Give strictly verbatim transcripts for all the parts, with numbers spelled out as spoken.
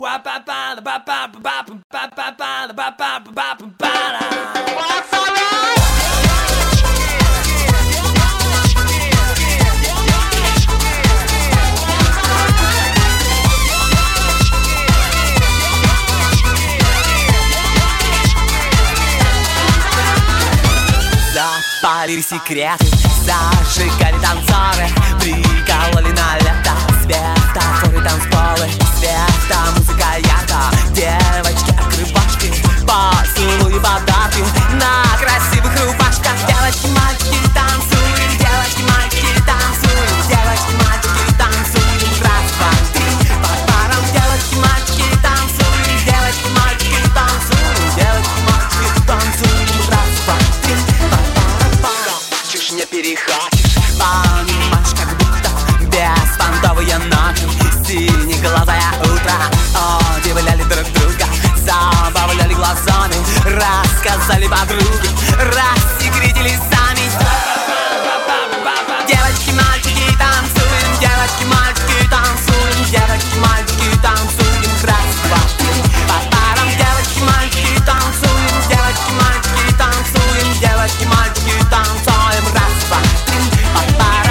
Запалили секреты, зажигали танцоры, прикололи на лето светофоры, танцполы, света, музыка ярко. Девочки, открывашки, поцелуи, подарки на красивых рубашках. Девочки, мальчики, танцуем, девочки, мальчики, танцуем, девочки, мальчики, танцуем, раз, два, три, по парам. Девочки, мальчики, танцуем, девочки, мальчики, танцуем, девочки, мальчики, танцуем, раз, два, три, по парам. Чушь не перехватишь, понимаешь, как будто беспонтовые ночи, синеглазое утро. Удивляли друг друга, забавляли глазами, рассказали подруги, рассекретили сами. Девочки, мальчики, танцуем, девочки, мальчики, танцуем, девочки, мальчики, танцуем, раз, два, три, по парам. Девочки, мальчики, танцуем, девочки, мальчики, танцуем, девочки, мальчики, танцуем, раз, два, три, по парам.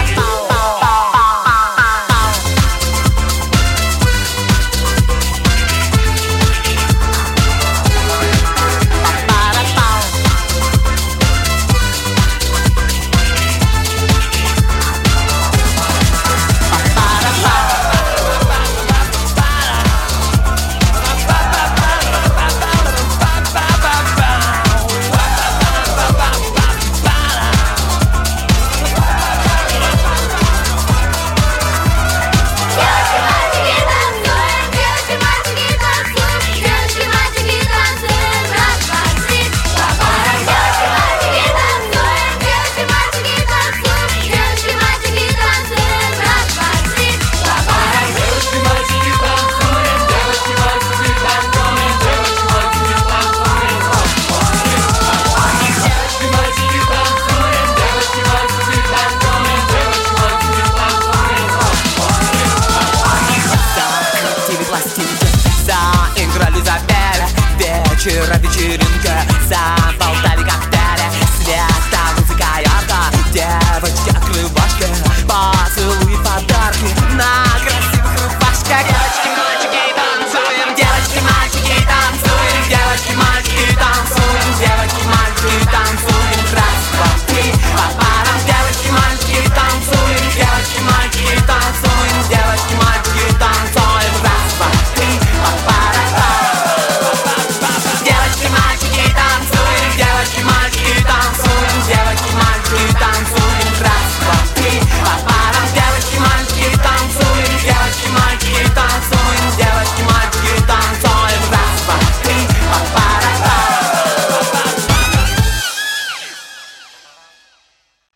Заиграли, запели вечера, вечеринки, заболтали.